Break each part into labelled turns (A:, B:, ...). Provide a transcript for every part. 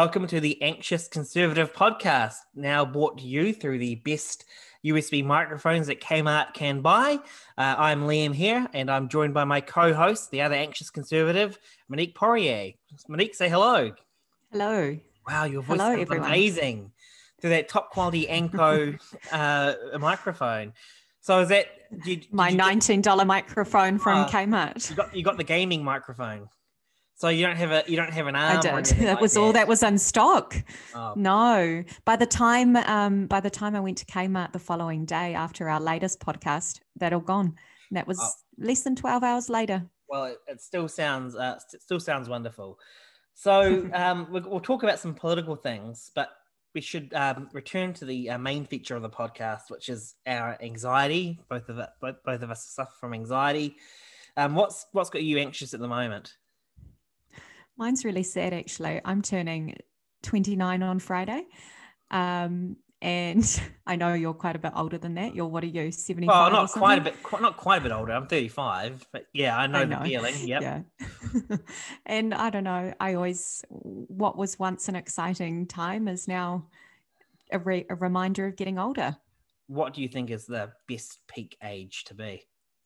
A: Welcome to the Anxious Conservative podcast, now brought to you through the best USB microphones that Kmart can buy. I'm Liam here, and I'm joined by my co-host, the other Anxious Conservative, Monique Poirier. Monique, say hello.
B: Hello.
A: Wow, your voice
B: Hello,
A: sounds
B: everyone.
A: Amazing through that top quality Anko microphone. So is that
B: my $19 microphone from Kmart?
A: You got the gaming microphone. So you don't have an arm.
B: I did. That was all that was in stock.
A: Oh.
B: No. By the time I went to Kmart the following day after our latest podcast, that all gone. That was less than 12 hours later.
A: Well, it still sounds wonderful. So we'll talk about some political things, but we should return to the main feature of the podcast, which is our anxiety. Both of us suffer from anxiety. What's got you anxious at the moment?
B: Mine's really sad, actually. I'm turning 29 on Friday. And I know you're quite a bit older than that. What are you, 75?
A: Well, not quite a bit older. I'm 35, but yeah, I know the feeling. Yep.
B: Yeah. And I don't know. What was once an exciting time is now a reminder of getting older.
A: What do you think is the best peak age to be?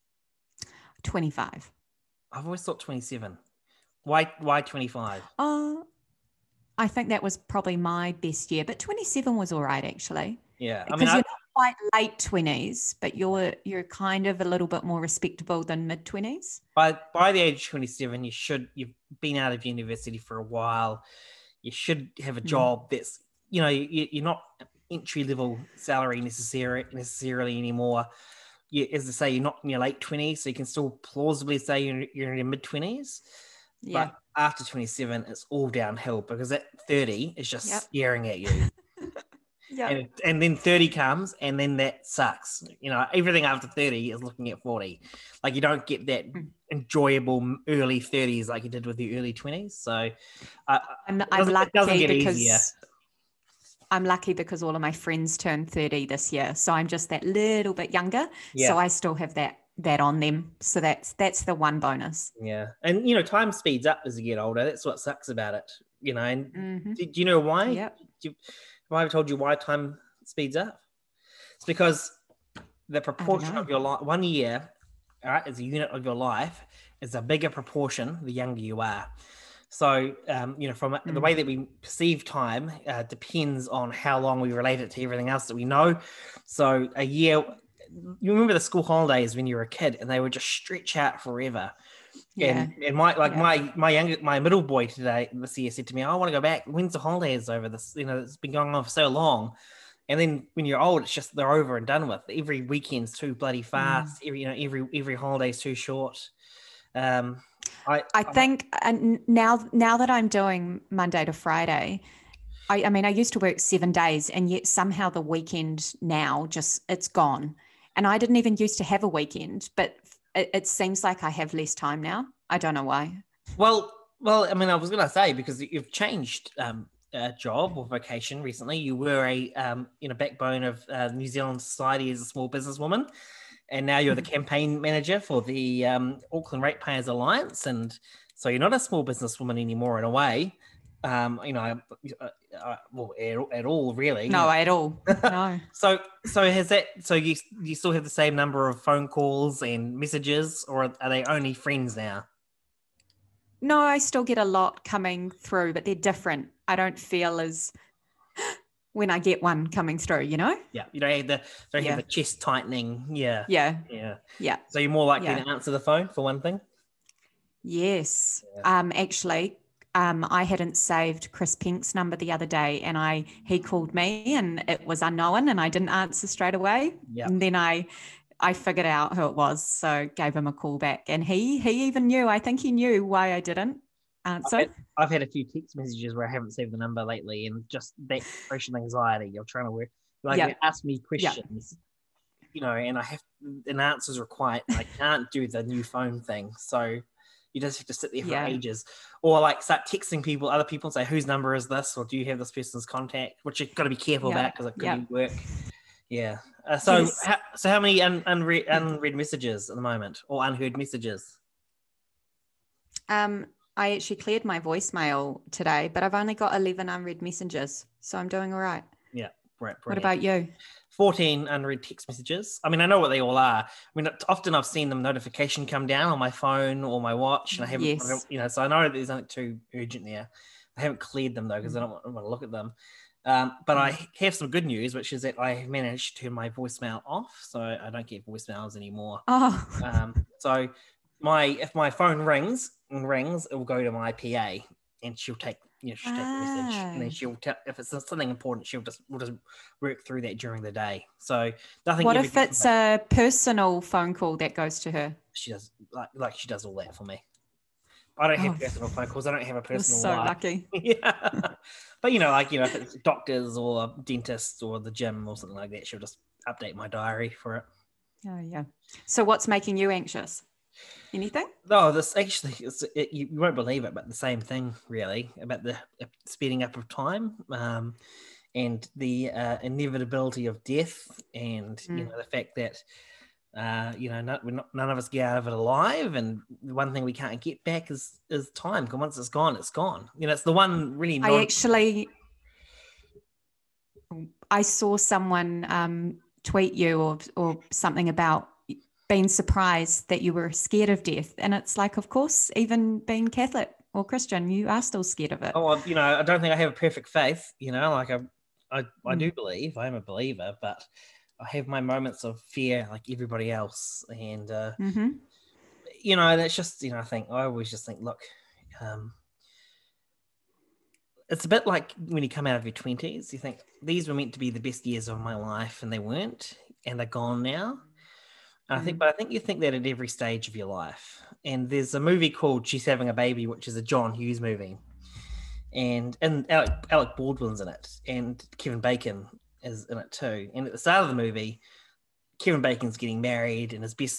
B: 25.
A: I've always thought 27. Why 25?
B: I think that was probably my best year, but 27 was all right, actually.
A: Yeah,
B: because you're not quite late 20s, but you're kind of a little bit more respectable than mid 20s.
A: By the age of 27, you've been out of university for a while. You should have a job that's you're not entry level salary necessarily anymore. As I say, you're not in your late 20s, so you can still plausibly say you're in your mid 20s.
B: Yeah.
A: But after 27, it's all downhill because at 30 is just staring at you.
B: Yeah.
A: And then 30 comes, and then that sucks. Everything after 30 is looking at 40. Like, you don't get that enjoyable early 30s like you did with the early 20s. So
B: I'm lucky
A: it doesn't get
B: because
A: easier.
B: I'm lucky because all of my friends turned 30 this year. So I'm just that little bit younger. Yeah. So I still have that on them. So that's the one bonus.
A: Yeah. And, time speeds up as you get older. That's what sucks about it, And do you know why?
B: Yep.
A: Have I ever told you why time speeds up? It's because the proportion of your life, 1 year, all right, as a unit of your life, is a bigger proportion the younger you are. So, from the way that we perceive time depends on how long we relate it to everything else that we know. So a year, you remember the school holidays when you were a kid, and they would just stretch out forever.
B: Yeah.
A: And my middle boy this year said to me, "I want to go back. When's the holidays over? This, it's been going on for so long." And then when you're old, it's just they're over and done with. Every weekend's too bloody fast. Every holiday's too short.
B: I think now that I'm doing Monday to Friday, I mean, I used to work 7 days, and yet somehow the weekend now it's gone. And I didn't even used to have a weekend, but it seems like I have less time now. I don't know why.
A: Well, I mean, I was going to say, because you've changed a job or vocation recently. You were a backbone of New Zealand society as a small businesswoman, and now you're the campaign manager for the Auckland Ratepayers Alliance, and so you're not a small businesswoman anymore in a way. At all, really.
B: No, at all. No.
A: So has that? So you still have the same number of phone calls and messages, or are they only friends now?
B: No, I still get a lot coming through, but they're different. I don't feel as when I get one coming through, Yeah,
A: you don't have the chest tightening. Yeah. So you're more likely to answer the phone for one thing.
B: Yes. Yeah. Actually. I hadn't saved Chris Pink's number the other day, and he called me, and it was unknown, and I didn't answer straight away.
A: Yep.
B: And then I figured out who it was, so gave him a call back, and he even knew. I think he knew why I didn't answer.
A: I've had a few text messages where I haven't saved the number lately, and just that expression anxiety. You're trying to work, they ask me questions, and I have an answers required. I can't do the new phone thing, so. You just have to sit there for ages, or start texting other people, and say, "Whose number is this?" or "Do you have this person's contact?" Which you've got to be careful about because it could be work. Yeah. So how many unread messages at the moment, or unheard messages?
B: I actually cleared my voicemail today, but I've only got 11 unread messages, so I'm doing all right.
A: Yeah, right.
B: What about you?
A: 14 unread text messages. I mean, I know what they all are. I mean, often I've seen the notification come down on my phone or my watch, and I haven't, so I know that there's nothing too urgent there. I haven't cleared them though because I don't want to look at them. But I have some good news, which is that I have managed to turn my voicemail off, so I don't get voicemails anymore.
B: Oh.
A: So if my phone rings, it will go to my PA, and she'll take the message, and then she'll tell if it's something important. We'll just work through that during the day. So nothing.
B: What if it's a personal phone call that goes to her?
A: She does like she does all that for me. I don't have personal phone calls. I don't have a personal
B: life.
A: So
B: lucky.
A: Yeah. But if it's doctors or dentists or the gym or something like that, she'll just update my diary for it.
B: Oh yeah. So what's making you anxious? Anything?
A: No, this actually you won't believe it, but the same thing really about the speeding up of time, and the inevitability of death, and the fact that none of us get out of it alive, and the one thing we can't get back is time. Because once it's gone, it's gone. It's the one really.
B: I saw someone tweet you or something about being surprised that you were scared of death, and it's like, of course, even being Catholic or Christian, you are still scared of it.
A: Oh, I don't think I have a perfect faith. I do believe. I am a believer, but I have my moments of fear like everybody else. And, that's just, I always just think, look, it's a bit like when you come out of your 20s, you think these were meant to be the best years of my life, and they weren't, and they're gone now. I think you think that at every stage of your life. And there's a movie called She's Having a Baby, which is a John Hughes movie. And Alec Baldwin's in it, and Kevin Bacon is in it too. And at the start of the movie, Kevin Bacon's getting married, and his best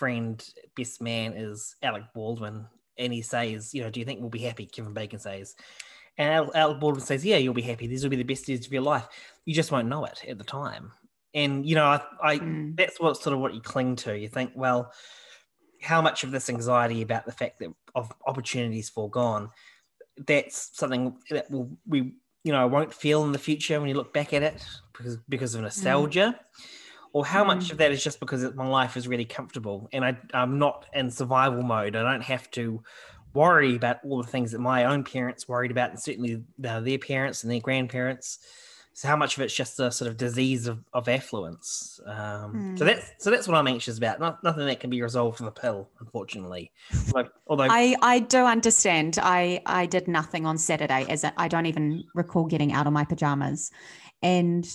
A: man is Alec Baldwin. And he says, do you think we'll be happy? Kevin Bacon says. And Alec Baldwin says, yeah, you'll be happy. These will be the best years of your life. You just won't know it at the time. And, that's what you cling to. You think, well, how much of this anxiety about the fact that of opportunities foregone, that's something that we won't feel in the future when you look back at it because of nostalgia, or how much of that is just because my life is really comfortable and I'm not in survival mode. I don't have to worry about all the things that my own parents worried about, and certainly their parents and their grandparents. So how much of it's just a sort of disease of affluence. So that's what I'm anxious about. Nothing that can be resolved with a pill, unfortunately. Although
B: I do understand. I did nothing on Saturday, I don't even recall getting out of my pajamas, and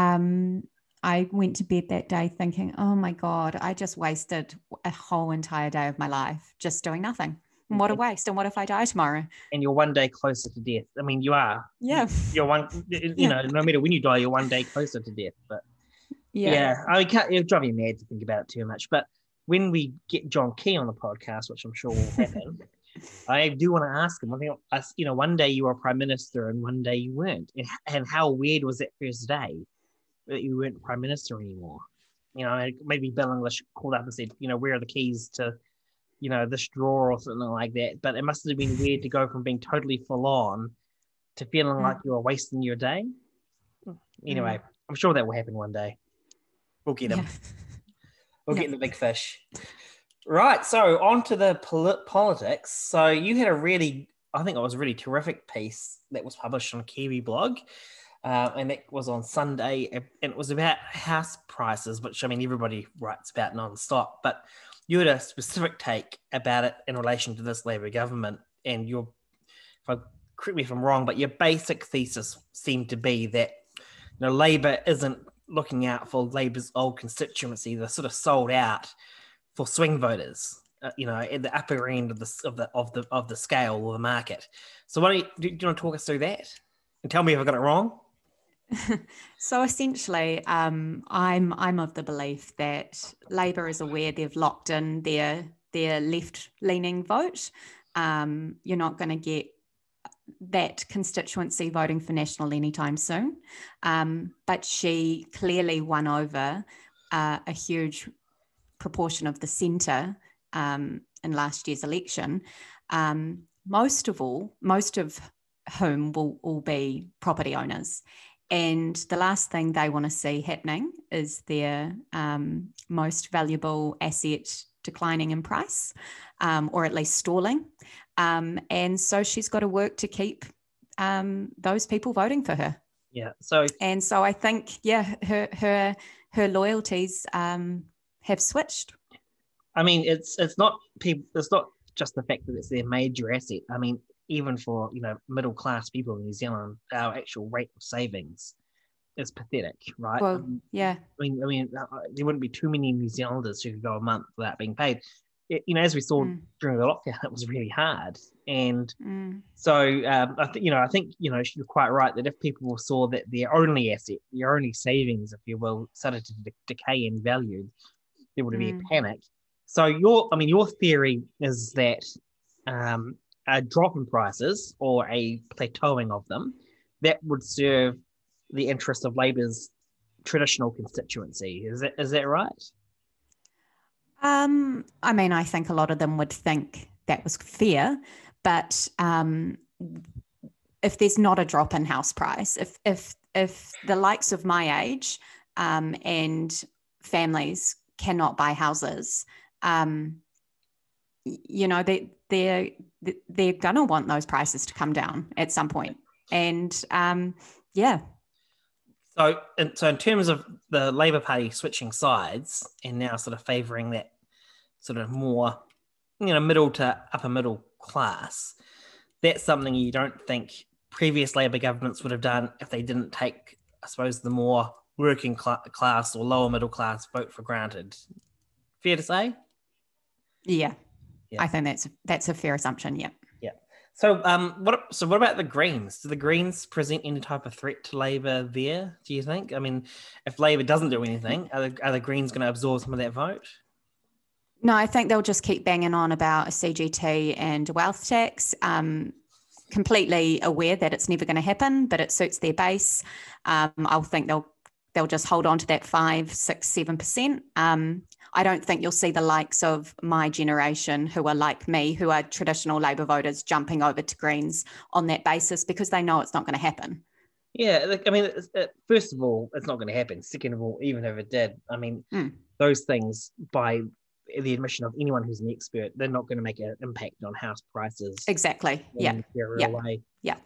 B: I went to bed that day thinking, oh my God, I just wasted a whole entire day of my life just doing nothing. And what a waste. And what if I die tomorrow?
A: And you're one day closer to death. I mean, you are.
B: Yeah.
A: You're no matter when you die, you're one day closer to death. But it'll drive you mad to think about it too much. But when we get John Key on the podcast, which I'm sure will happen, I do want to ask him. I think, one day you were Prime Minister and one day you weren't. And how weird was that first day that you weren't Prime Minister anymore? Maybe Bill English called up and said, where are the keys to this drawer or something like that. But it must have been weird to go from being totally full on to feeling like you were wasting your day. Anyway, I'm sure that will happen one day. We'll get him. We'll get the big fish. Right. So on to the politics. So you had I think it was a really terrific piece that was published on Kiwi blog. And it was on Sunday, and it was about house prices, which, I mean, everybody writes about non-stop, but you had a specific take about it in relation to this Labour government, and correct me if I'm wrong, but your basic thesis seemed to be that Labour isn't looking out for Labour's old constituency. They're sort of sold out for swing voters, at the upper end of the scale or the market. So do you want to talk us through that and tell me if I got it wrong?
B: So essentially, I'm of the belief that Labour is aware they've locked in their left-leaning vote. You're not going to get that constituency voting for National anytime soon. But she clearly won over a huge proportion of the centre in last year's election. most of whom will be property owners. And the last thing they want to see happening is their most valuable asset declining in price, or at least stalling. And so she's got to work to keep those people voting for her.
A: Yeah.
B: So I think, her loyalties have switched.
A: I mean, it's not people. It's not just the fact that it's their major asset. I mean, even for middle class people in New Zealand, our actual rate of savings is pathetic, right?
B: Well, yeah.
A: I mean, there wouldn't be too many New Zealanders who could go a month without being paid. As we saw during the lockdown, it was really hard, and so I think you're quite right that if people saw that their only asset, their only savings, if you will, started to decay in value, there would be a panic. So your theory is that a drop in prices or a plateauing of them that would serve the interest of Labor's traditional constituency. Is that right?
B: I mean, I think a lot of them would think that was fair, but if there's not a drop in house price, if the likes of my age and families cannot buy houses, they're gonna want those prices to come down at some point. And
A: So in terms of the Labour Party switching sides and now sort of favouring that sort of more, middle to upper middle class, that's something you don't think previous Labour governments would have done if they didn't take, I suppose, the more working class or lower middle class vote for granted. Fair to say?
B: Yeah. I think that's a fair assumption. Yeah.
A: Yeah. So what about the Greens? Do the Greens present any type of threat to Labour there, do you think? I mean, if Labour doesn't do anything, are the Greens going to absorb some of that vote?
B: No, I think they'll just keep banging on about a CGT and a wealth tax, completely aware that it's never going to happen, but it suits their base. I think they'll just hold on to that 5%, 6%, 7%. I don't think you'll see the likes of my generation who are like me, who are traditional Labour voters, jumping over to Greens on that basis because they know it's not going to happen.
A: Yeah, I mean, first of all, it's not going to happen. Second of all, even if it did, I mean, those things, by the admission of anyone who's an expert, they're not going to make an impact on house prices.
B: Exactly. Yeah.
A: Way.
B: Yeah.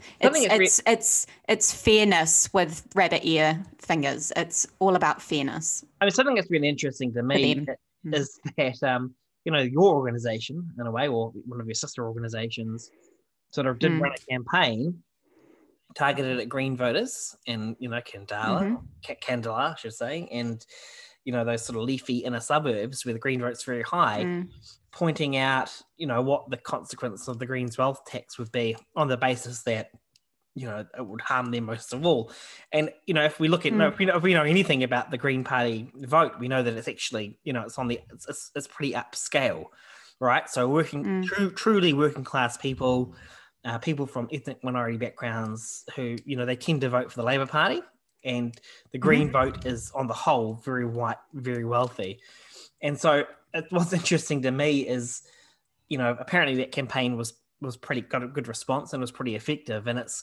B: It's fairness with rabbit ear fingers. It's all about fairness.
A: I mean, something that's really interesting to me is that your organization, in a way, or one of your sister organizations, sort of did run a campaign targeted at Green voters in Candela, I should say, and those sort of leafy inner suburbs where the Green vote's very high, pointing out, what the consequence of the Greens wealth tax would be on the basis that, it would harm them most of all. And, if we look at, if we know anything about the Green Party vote, we know that it's actually, it's pretty upscale, right? So truly working class people, people from ethnic minority backgrounds who, they tend to vote for the Labour Party. And the Green vote is, on the whole, very white, very wealthy. And so what's interesting to me is, apparently that campaign was got a good response and was pretty effective. And it's,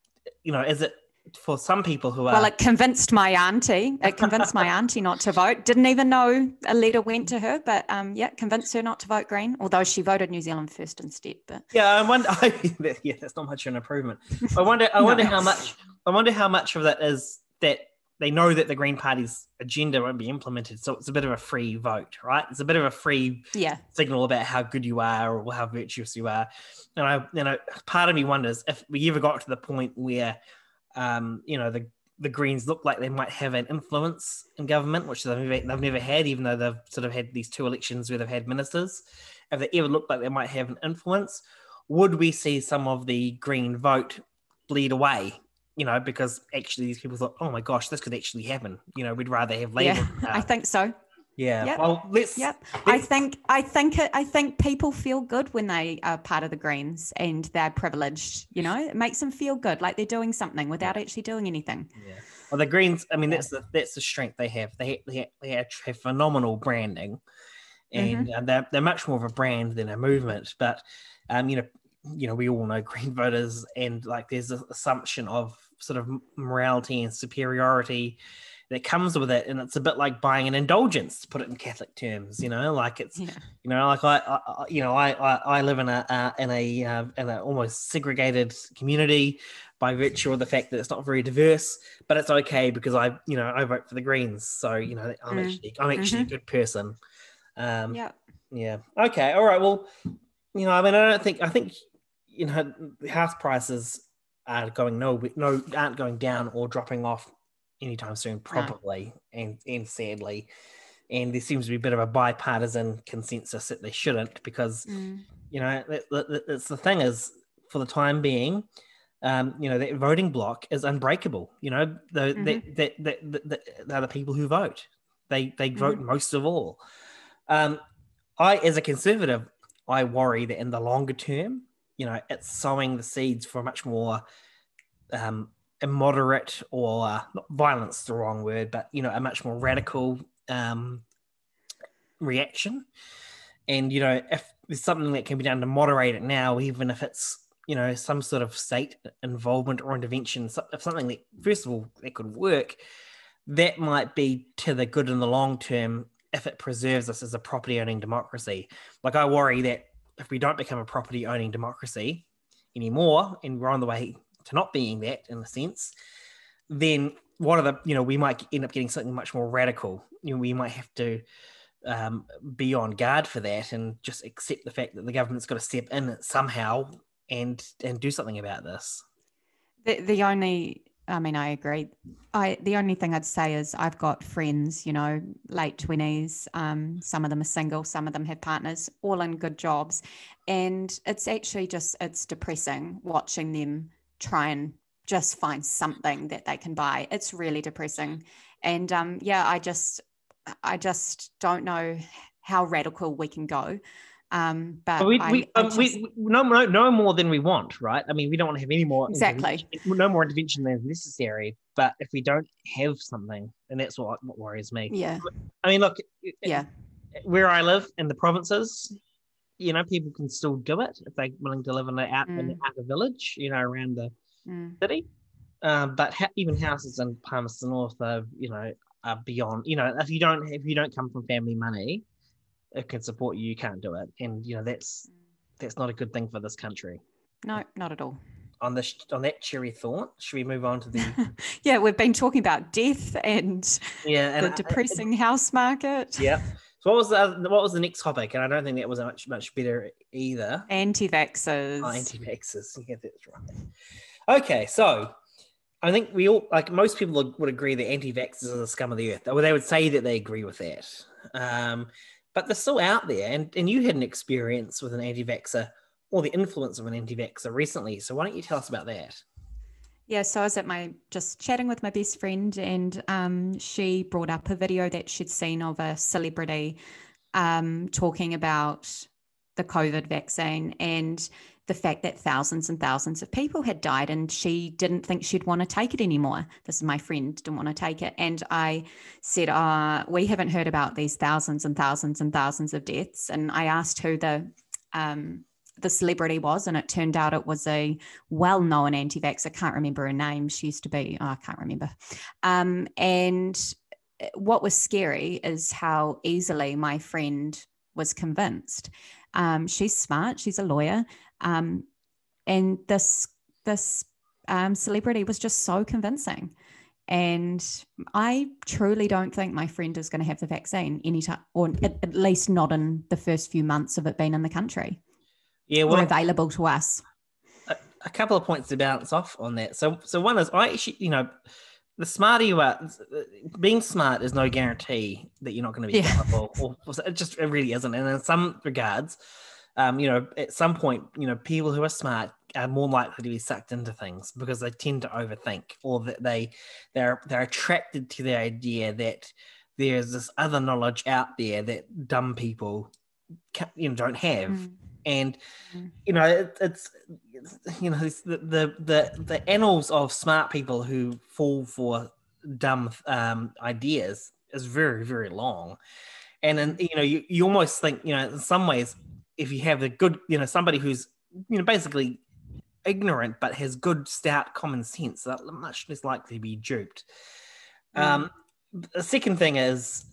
A: is it for some people who are...
B: Well, it convinced my auntie. It convinced my auntie not to vote. Didn't even know a letter went to her, but convinced her not to vote Green, although she voted New Zealand First instead. But
A: yeah, I wonder. That's not much of an improvement. I wonder how much of that is that they know that the Green Party's agenda won't be implemented, so it's a bit of a free vote, right? It's a bit of a free signal about how good you are or how virtuous you are. And part of me wonders if we ever got to the point where, the Greens look like they might have an influence in government, which they've never had, even though they've sort of had these 2 elections where they've had ministers. If they ever look like they might have an influence, would we see some of the Green vote bleed away? Because actually these people thought, oh my gosh, this could actually happen. We'd rather have Labour.
B: Yeah, I think so.
A: Yeah.
B: Yep.
A: Well,
B: I think people feel good when they are part of the Greens and they're privileged. It makes them feel good, like they're doing something without actually doing anything.
A: Yeah. Well, the Greens, I mean, that's the strength they have. They have phenomenal branding, and they're much more of a brand than a movement. But we all know Green voters, and like there's an assumption of sort of morality and superiority that comes with it, and it's a bit like buying an indulgence, to put it in Catholic terms. Like it's like I live in a almost segregated community by virtue of the fact that it's not very diverse, but it's okay because I vote for the Greens, so I'm actually a good person. Yeah. Okay. All right. Well, I think house prices are aren't going down or dropping off anytime soon, probably, and sadly, and there seems to be a bit of a bipartisan consensus that they shouldn't, because it's the thing is, for the time being, that voting bloc is unbreakable. They're the people who vote. They vote most of all. As a conservative, I worry that in the longer term, it's sowing the seeds for a much more immoderate, or not violence, the wrong word, but a much more radical reaction. And if there's something that can be done to moderate it now, even if it's some sort of state involvement or intervention, if something that, first of all, that could work, that might be to the good in the long term if it preserves us as a property owning democracy. Like, I worry that if we don't become a property owning democracy anymore, and we're on the way to not being that, in a sense, then we might end up getting something much more radical. We might have to be on guard for that, and just accept the fact that the government's got to step in somehow and do something about this.
B: I agree. The only thing I'd say is I've got friends, late 20s. Some of them are single, some of them have partners, all in good jobs. And it's actually it's depressing watching them try and just find something that they can buy. It's really depressing. And I just don't know how radical we can go. But we
A: no more than we want, right? I mean, we don't want to have any more.
B: Exactly.
A: No more intervention than is necessary. But if we don't have something, and that's what worries me.
B: Yeah.
A: I mean, look. Yeah. Where I live in the provinces, people can still do it if they're willing to live in the outer village, around the city. But even houses in Palmerston North are beyond. If you don't come from family money, it can support you, you can't do it, and that's not a good thing for this country.
B: No, not at all.
A: On that cheery thought, should we move on to the?
B: Yeah, we've been talking about death and the depressing house market.
A: Yeah. So what was the next topic? And I don't think that was much better either.
B: Anti-vaxxers.
A: Anti-vaxxers. Yeah, that's right. Okay, so I think we all, like most people, would agree that anti-vaxxers are the scum of the earth. Or they would say that they agree with that. But they're still out there, and you had an experience with an anti-vaxxer, or the influence of an anti-vaxxer recently. So why don't you tell us about that?
B: Yeah, so I was just chatting with my best friend, and she brought up a video that she'd seen of a celebrity talking about the COVID vaccine and the fact that thousands and thousands of people had died, and she didn't think she'd want to take it anymore. This is my friend, didn't want to take it. And I said, we haven't heard about these thousands and thousands and thousands of deaths. And I asked who the celebrity was, and it turned out it was a well-known anti-vaxxer. I can't remember her name. She used to be, I can't remember. And what was scary is how easily my friend was convinced. She's smart. She's a lawyer. And this celebrity was just so convincing. And I truly don't think my friend is going to have the vaccine anytime, or at least not in the first few months of it being in the country.
A: Yeah, well,
B: or available to us.
A: A couple of points to balance off on that. So one is, I actually, the smarter you are, being smart is no guarantee that you're not going to be gullible. It really isn't. And in some regards, at some point, people who are smart are more likely to be sucked into things because they tend to overthink, or that they're attracted to the idea that there's this other knowledge out there that dumb people don't have. And it's the annals of smart people who fall for dumb ideas is very, very long. And then you almost think, in some ways, if you have a good, somebody who's basically ignorant, but has good, stout common sense, they're much less likely to be duped. The second thing is,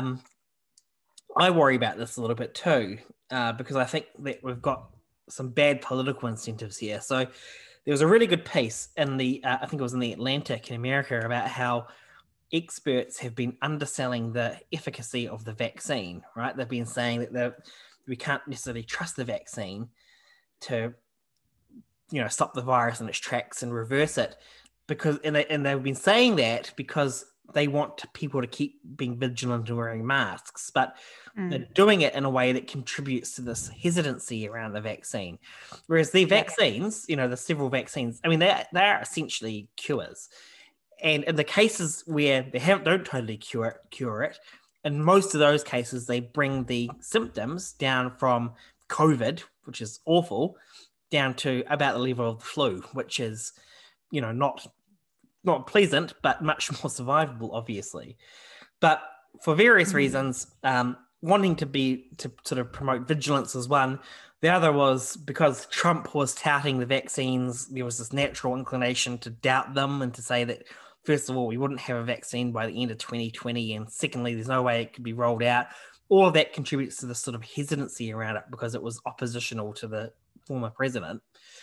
A: I worry about this a little bit too, because I think that we've got some bad political incentives here. So there was a really good piece in the, I think it was in the Atlantic in America, about how experts have been underselling the efficacy of the vaccine, right? They've been saying that we can't necessarily trust the vaccine to, stop the virus in its tracks and reverse it, because, and they've been saying that because they want people to keep being vigilant and wearing masks, but they're doing it in a way that contributes to this hesitancy around the vaccine. Whereas the vaccines, the several vaccines, I mean, they are essentially cures. And in the cases where they don't totally cure it, in most of those cases, they bring the symptoms down from COVID, which is awful, down to about the level of the flu, which is, not pleasant, but much more survivable, obviously. But for various reasons, wanting to sort of promote vigilance is one. The other was because Trump was touting the vaccines, there was this natural inclination to doubt them and to say that, first of all, we wouldn't have a vaccine by the end of 2020, and secondly, there's no way it could be rolled out. All of that contributes to this sort of hesitancy around it because it was oppositional to the former president.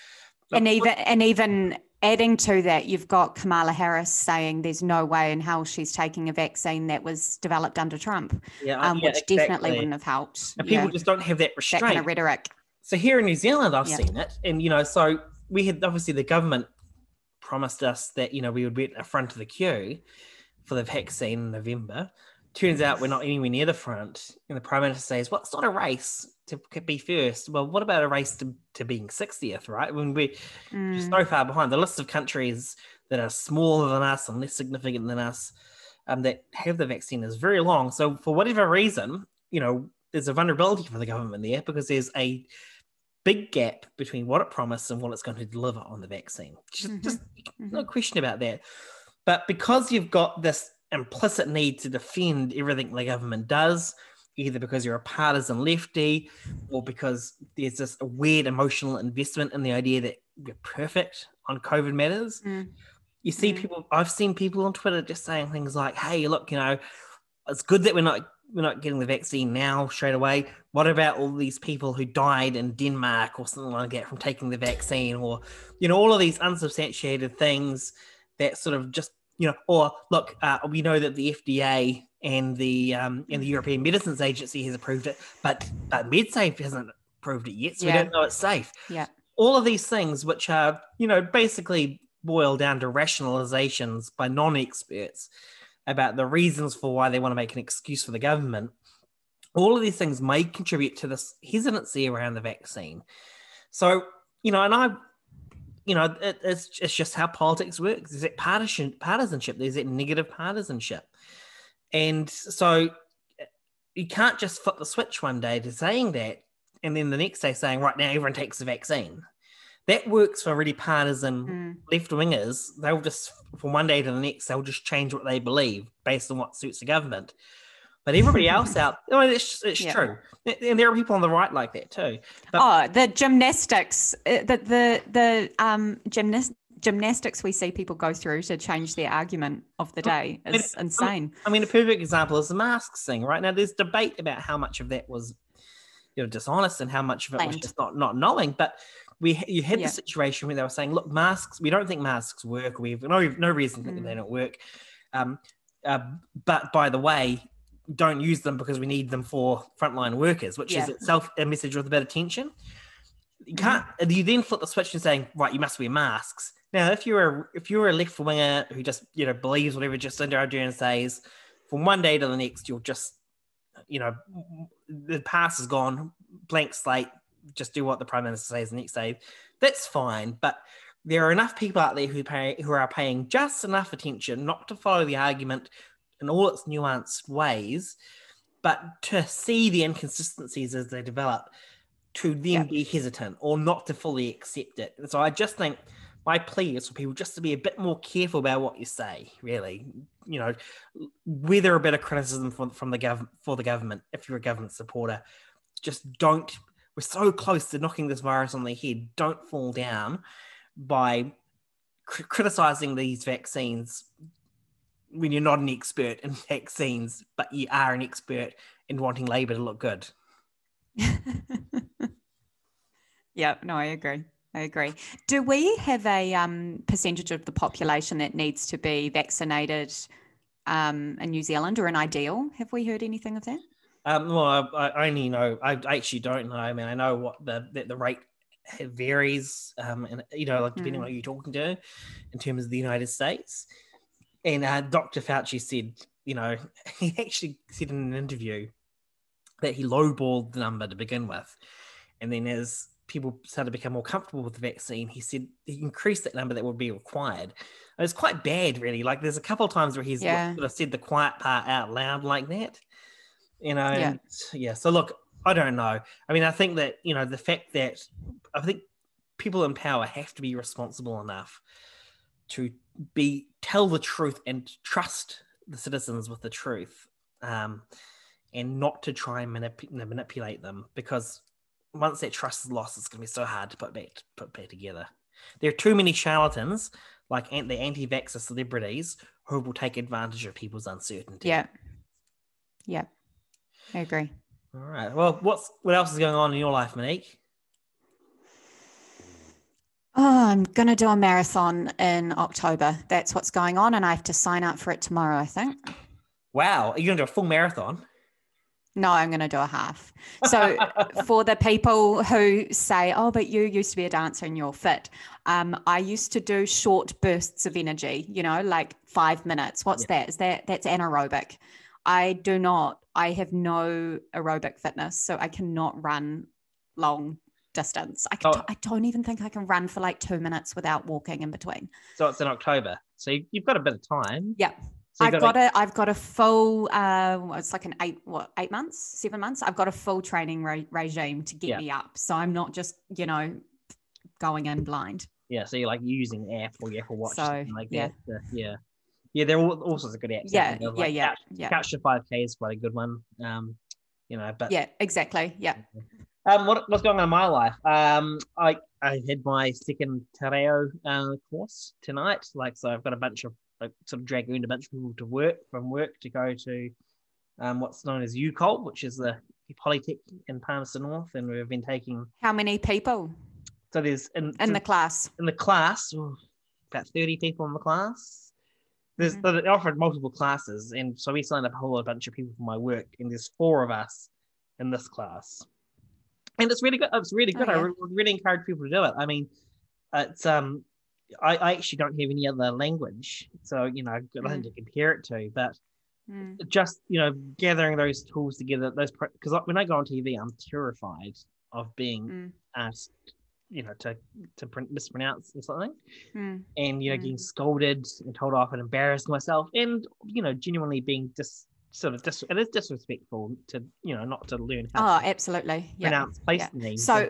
B: And even adding to that, you've got Kamala Harris saying there's no way in hell she's taking a vaccine that was developed under Trump, which exactly. Definitely wouldn't have helped.
A: And people just don't have that restraint.
B: That kind of rhetoric.
A: So here in New Zealand, I've seen it. And, so we had, obviously the government promised us that, we would be at the front of the queue for the vaccine in November. Turns out we're not anywhere near the front. And the Prime Minister says, well, it's not a race to be first. Well, what about a race to being 60th, right? When we're just so far behind. The list of countries that are smaller than us and less significant than us that have the vaccine is very long. So for whatever reason, there's a vulnerability for the government there because there's a big gap between what it promised and what it's going to deliver on the vaccine. Just no question about that. But because you've got this implicit need to defend everything the government does, either because you're a partisan lefty or because there's this weird emotional investment in the idea that you're perfect on COVID matters. You see people, I've seen people on Twitter just saying things like, hey, look, it's good that we're not getting the vaccine now straight away. What about all these people who died in Denmark or something like that from taking the vaccine, or, all of these unsubstantiated things that sort of just, or look, we know that the FDA and the European Medicines Agency has approved it, but MedSafe hasn't approved it yet, so we don't know it's safe.
B: Yeah.
A: All of these things, which are, basically boil down to rationalizations by non-experts about the reasons for why they want to make an excuse for the government. All of these things may contribute to this hesitancy around the vaccine. So, it's just how politics works. There's that partisanship. There's that negative partisanship. And so you can't just flip the switch one day to saying that and then the next day saying, right, now everyone takes the vaccine. That works for really partisan left-wingers. They'll just, from one day to the next, they'll just change what they believe based on what suits the government. But everybody else out, it's true. And there are people on the right like that too. But,
B: the gymnastics, the gymnastics we see people go through to change their argument of the day is insane.
A: A perfect example is the masks thing. Right now, there's debate about how much of that was, dishonest and how much of it was just not knowing. But you had the situation where they were saying, look, masks, we don't think masks work. We have no reason to think they don't work. But by the way, don't use them because we need them for frontline workers, which is itself a message with a bit of tension. You can't. You then flip the switch and saying, right, you must wear masks. Now, if you're a left winger who just believes whatever Jacinda Ardern says, from one day to the next, you'll just the past is gone, blank slate. Just do what the Prime Minister says the next day. That's fine, but there are enough people out there who are paying just enough attention not to follow the argument in all its nuanced ways, but to see the inconsistencies as they develop, to then be hesitant or not to fully accept it. And so I just think my plea is for people just to be a bit more careful about what you say, really. Whether a bit of criticism for the government, if you're a government supporter, just don't we're so close to knocking this virus on the head. Don't fall down by criticizing these vaccines when you're not an expert in vaccines, but you are an expert in wanting Labour to look good.
B: Yeah, no, I agree. Do we have a percentage of the population that needs to be vaccinated in New Zealand, or an ideal? Have we heard anything of that?
A: Well, I only know. I actually don't know. I mean, I know what the rate varies, and like depending on who you're talking to, in terms of the United States. And Dr. Fauci said, he actually said in an interview that he lowballed the number to begin with, and then as people started to become more comfortable with the vaccine, he said he increased that number that would be required. And it's quite bad, really. Like there's a couple of times where he's sort of said the quiet part out loud like that. So look, I don't know. I mean, I think that, the fact that I think people in power have to be responsible enough to tell the truth and trust the citizens with the truth, and not to try and manipulate them, because once that trust is lost, it's going to be so hard to put back together. There are too many charlatans, like the anti-vaxxer celebrities, who will take advantage of people's uncertainty.
B: Yeah, I agree.
A: All right. Well, what else is going on in your life, Monique?
B: Oh, I'm going to do a marathon in October. That's what's going on, and I have to sign up for it tomorrow, I think.
A: Wow. Are you going to do a full marathon?
B: No, I'm going to do a half. So for the people who say, oh, but you used to be a dancer and you're fit. I used to do short bursts of energy, like 5 minutes. What's that? That's anaerobic. I have no aerobic fitness, so I cannot run long distance. I don't even think I can run for like 2 minutes without walking in between.
A: So it's in October. So you've got a bit of time.
B: Yeah. So I've got a full, it's like 8 months, 7 months. I've got a full training regime to get me up. So I'm not just, going in blind.
A: Yeah. So you're like using the app or your Apple Watch, or something like that. Yeah. There are all sorts of good apps. Couch to 5K is quite a good one. But yeah,
B: exactly. Yeah.
A: What's going on in my life? I had my second te reo course tonight. So I've got a bunch of sort of dragging a bunch of people from work to go to what's known as UCOL, which is the Polytech in Palmerston North, and we've been taking.
B: How many people?
A: So there's in
B: the class.
A: In the class, about 30 people in the class. They offered multiple classes, and so we signed up a whole bunch of people from my work, and there's 4 of us in this class, and it's really good. It's really good. I really encourage people to do it. I mean, it's I actually don't have any other language, so I've got nothing to compare it to. But just gathering those tools together, because when I go on TV, I'm terrified of being asked, to mispronounce or something, and getting scolded and told off and embarrassed myself, and genuinely being it is disrespectful to not to learn how to
B: absolutely
A: pronounce place names.
B: So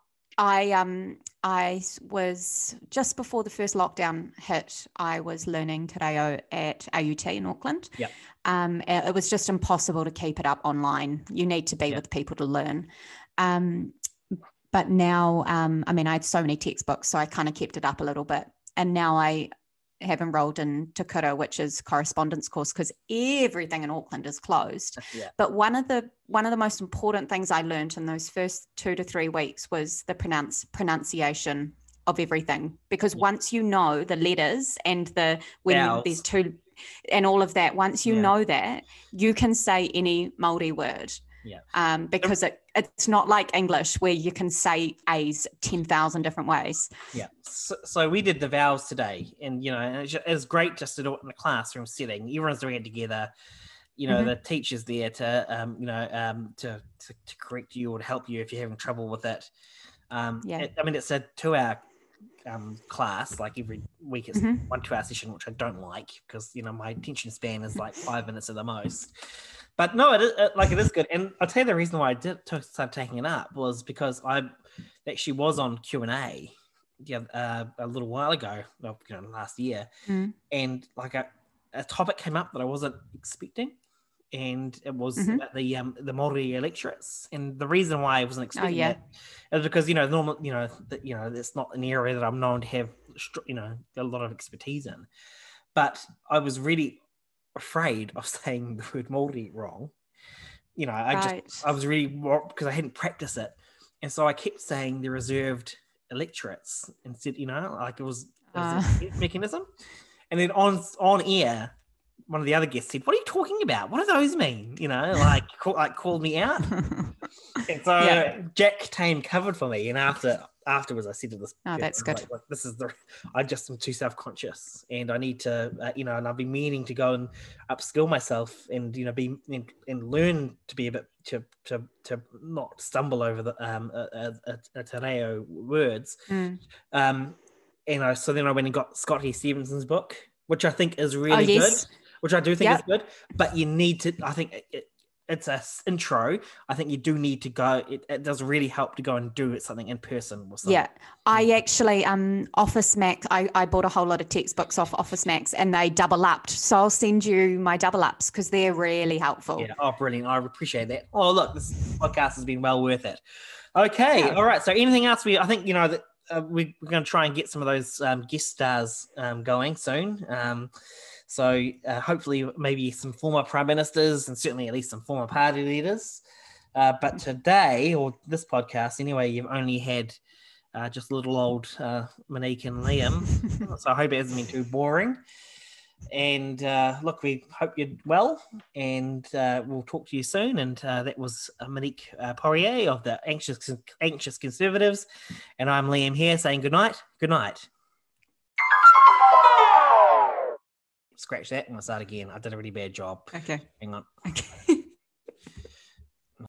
B: I was just before the first lockdown hit, I was learning te reo at AUT in Auckland.
A: Yeah.
B: It was just impossible to keep it up online. You need to be with people to learn. But now, I had so many textbooks, so I kind of kept it up a little bit. And now I have enrolled in Te Kura, which is correspondence course, because everything in Auckland is closed.
A: Yeah.
B: But one of the most important things I learned in those first 2 to 3 weeks was the pronunciation of everything. Because once you know the letters and there's 2 and all of that, once you know that, you can say any Māori word.
A: Yeah.
B: Because it's not like English where you can say A's 10,000 different ways.
A: Yeah. So we did the vowels today, and it's great just to do it in a classroom setting. Everyone's doing it together. The teacher's there to correct you or to help you if you're having trouble with it. It's a 2-hour class. Like every week it's 1 2-hour session, which I don't like because my attention span is like 5 minutes at the most. But no, it is good. And I'll tell you the reason why I start taking it up was because I actually was on Q&A a little while ago, last year, and like a topic came up that I wasn't expecting, and it was about the Māori electorates. And the reason why I wasn't expecting it is because normal, it's not an area that I'm known to have, a lot of expertise in. But I was really afraid of saying the word Māori wrong. I was really, because I hadn't practiced it, and so I kept saying the reserved electorates instead. Like it was a defense mechanism. And then on air, one of the other guests said, "What are you talking about? What do those mean?" Called me out. And so Jack Tame covered for me. And afterwards, I said to this,
B: "Oh, that's good.
A: Like, this is I just am too self-conscious, and I need to, and I've been meaning to go and upskill myself, and and learn to be a bit to not stumble over the te reo words." So then I went and got Scotty Stevenson's book, which I think is really good, which I do think is good, but you need to, I think it's a intro. I think you do need to go, it does really help to go and do something in person or something.
B: Yeah, I actually, Office Max, I bought a whole lot of textbooks off Office Max and they double upped. So I'll send you my double ups because they're really helpful.
A: Yeah, oh, brilliant. I appreciate that. Oh, look, this podcast has been well worth it. Okay, all right. So anything else I think, that we're going to try and get some of those guest stars going soon. So hopefully maybe some former prime ministers and certainly at least some former party leaders. But today, or this podcast anyway, you've only had just little old Monique and Liam. So I hope it hasn't been too boring. And look, we hope you're well, and we'll talk to you soon. And that was Monique Poirier of the Anxious Conservatives, and I'm Liam here saying good night. Good night. Scratch that and I'll start again. I did a really bad job.
B: Okay.
A: Hang on.
B: Okay.